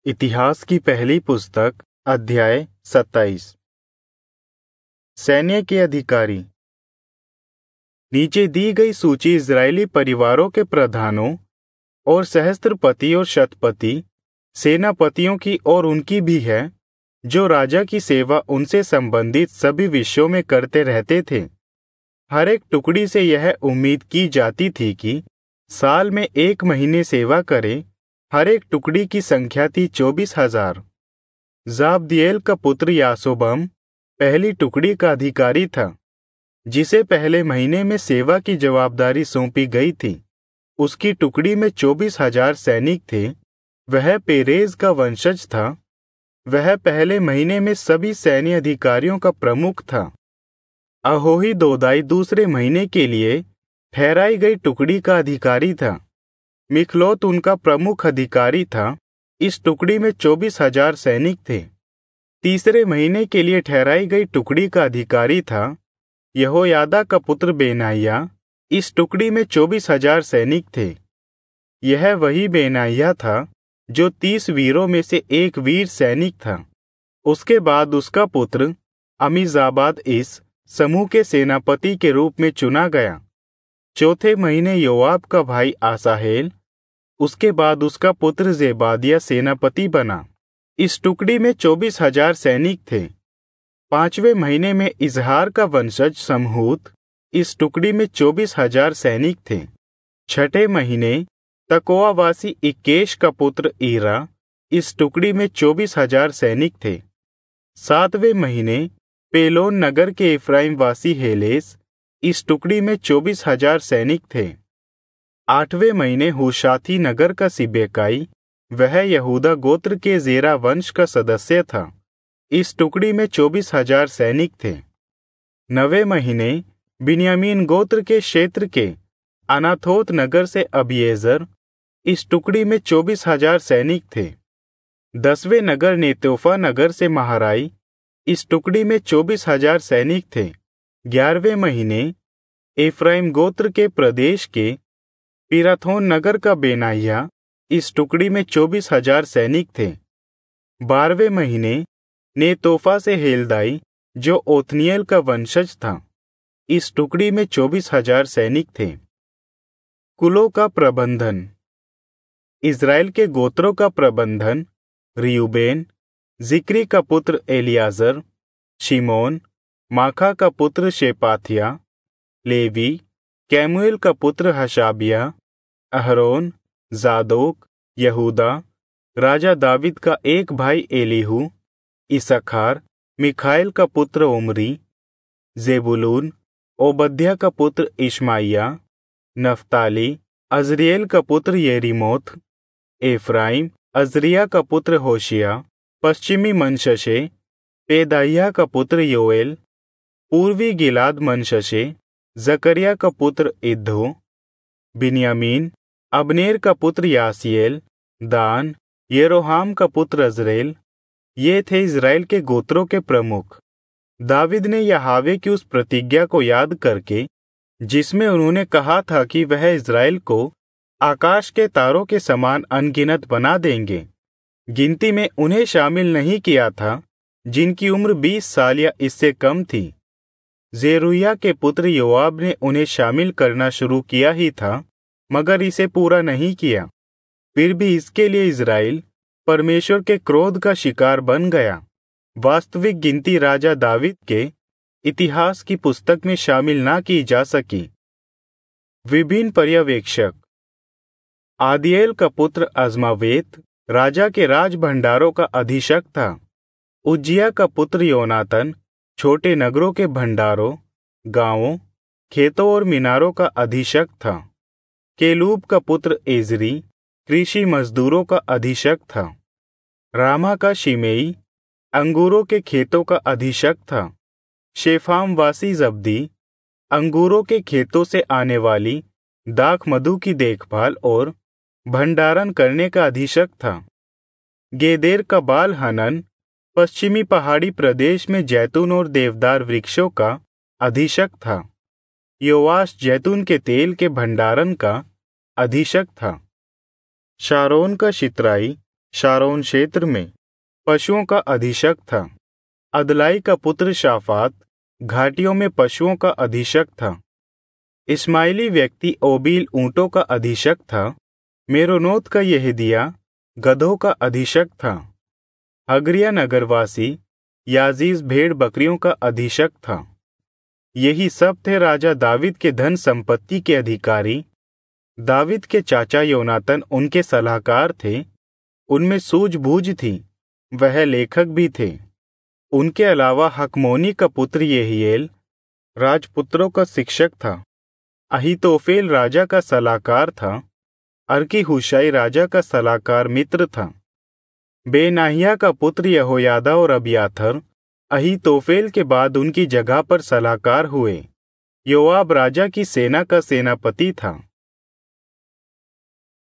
इतिहास की पहली पुस्तक अध्याय 27। सैन्य के अधिकारी। नीचे दी गई सूची इजरायली परिवारों के प्रधानों और सहस्त्रपति और शतपति सेनापतियों की और उनकी भी है, जो राजा की सेवा उनसे संबंधित सभी विषयों में करते रहते थे। हर एक टुकड़ी से यह उम्मीद की जाती थी कि साल में 1 महीने सेवा करे। हर एक टुकड़ी की संख्या थी 24,000। जाब्दिएल का पुत्र यासोबम पहली टुकड़ी का अधिकारी था, जिसे पहले महीने में सेवा की जवाबदारी सौंपी गई थी। उसकी टुकड़ी में 24,000 सैनिक थे। वह पेरेज का वंशज था। वह पहले महीने में सभी सैन्य अधिकारियों का प्रमुख था। अहोही दोदाई दूसरे महीने के लिए ठहराई गई टुकड़ी का अधिकारी था। मिखलोत उनका प्रमुख अधिकारी था। इस टुकड़ी में 24,000 सैनिक थे। तीसरे महीने के लिए ठहराई गई टुकड़ी का अधिकारी था यहोयादा का पुत्र बेनाइया। इस टुकड़ी में 24,000 सैनिक थे। यह वही बेनाइया था जो 30 वीरों में से एक वीर सैनिक था। उसके बाद उसका पुत्र अमीजाबाद इस समूह के सेनापति के रूप में चुना गया। चौथे महीने योआब का भाई आसाहेल, उसके बाद उसका पुत्र जेबादिया सेनापति बना। इस टुकड़ी में 24,000 सैनिक थे। 5वें महीने में इजहार का वंशज समहूत, इस टुकड़ी में 24,000 सैनिक थे। 6ठे महीने तकोआवासी इक्केश का पुत्र ईरा, इस टुकड़ी में 24,000 सैनिक थे। 7वें महीने पेलोन नगर के इफ्राइमवासी हेलेस, इस टुकड़ी में 24,000 सैनिक थे। 8वें महीने हुशाती नगर का सिबेकाई, वह यहूदा गोत्र के जेरा वंश का सदस्य था। इस टुकड़ी में 24,000 सैनिक थे। 9वें महीने बिन्यामीन गोत्र के क्षेत्र के अनाथोत नगर से अबिएजर, इस टुकड़ी में 24,000 सैनिक थे। 10वें नगर नेतोफा नगर से महाराई, इस टुकड़ी में 24,000 सैनिक थे। 11वें महीने एफ्राइम गोत्र के प्रदेश के पिराथोन नगर का बेनाइया, इस टुकड़ी में 24,000 सैनिक थे। 12वें महीने नेतोफा से हेल्दाई, जो ओथनिएल का वंशज था, इस टुकड़ी में 24,000 सैनिक थे। कुलों का प्रबंधन। इजराइल के गोत्रों का प्रबंधन रियूबेन, जिक्री का पुत्र एलियाजर, शिमोन, माखा का पुत्र शेपाथिया, लेवी, कैमुएल का पुत्र हशाबिया, अहरोन, जादोक, यहूदा, राजा दाविद का एक भाई एलीहू, इसखार, मिखाएल का पुत्र उमरी, जेबुलून, ओबद्या का पुत्र इश्माइया, नफ्ताली, अजरिएल का पुत्र येरीमोथ, एफ्राइम, अजरिया का पुत्र होशिया, पश्चिमी मनशशे, पेदाइया का पुत्र योएल, पूर्वी गिलाद मनशशे, जकरिया का पुत्र इद्दो, बिन्यामीन, अबनेर का पुत्र यासीएल, दान, येरोहाम का पुत्र अजरेल। ये थे इजराइल के गोत्रों के प्रमुख। दाविद ने यहोवा की उस प्रतिज्ञा को याद करके, जिसमें उन्होंने कहा था कि वह इजराइल को आकाश के तारों के समान अनगिनत बना देंगे, गिनती में उन्हें शामिल नहीं किया था जिनकी उम्र 20 साल या इससे कम थी। जेरुया के पुत्र योआब ने उन्हें शामिल करना शुरू किया ही था, मगर इसे पूरा नहीं किया। फिर भी इसके लिए इजराइल परमेश्वर के क्रोध का शिकार बन गया। वास्तविक गिनती राजा दाविद के इतिहास की पुस्तक में शामिल ना की जा सकी। विभिन्न पर्यवेक्षक। आदिएल का पुत्र अजमावेत राजा के राज भंडारों का अधीक्षक था। उज्जिया का पुत्र योनातन छोटे नगरों के भंडारों, गांवों, खेतों और मीनारों का अधीक्षक था। केलूब का पुत्र एजरी कृषि मजदूरों का अधीक्षक था। रामा का शिमेई अंगूरों के खेतों का अधीक्षक था। शेफामवासी जब्दी अंगूरों के खेतों से आने वाली दाख मधु की देखभाल और भंडारण करने का अधीक्षक था। गेदेर का बाल हनन पश्चिमी पहाड़ी प्रदेश में जैतून और देवदार वृक्षों का अधीक्षक था। योआश जैतून के तेल के भंडारण का अधीक्षक था। शारोन का शितराई शारोन क्षेत्र में पशुओं का अधीक्षक था। अदलाई का पुत्र शाफात घाटियों में पशुओं का अधीक्षक था। इस्माइली व्यक्ति ओबील ऊंटों का अधीक्षक था। मेरोनोत का यहदिया गधों का अधीक्षक था। हगरिया नगरवासी याजीज भेड़ बकरियों का अधीक्षक था। यही सब थे राजा दाविद के धन संपत्ति के अधिकारी। दाविद के चाचा योनातन उनके सलाहकार थे। उनमें सूझबूझ थी, वह लेखक भी थे। उनके अलावा हकमोनी का पुत्र यहीएल राजपुत्रों का शिक्षक था। अहीतोफेल राजा का सलाहकार था। अर्की हुशाई राजा का सलाहकार मित्र था। बेनाहिया का पुत्र यहोयादा और अबियाथर अहीतोफेल के बाद उनकी जगह पर सलाहकार हुए। योआब राजा की सेना का सेनापति था।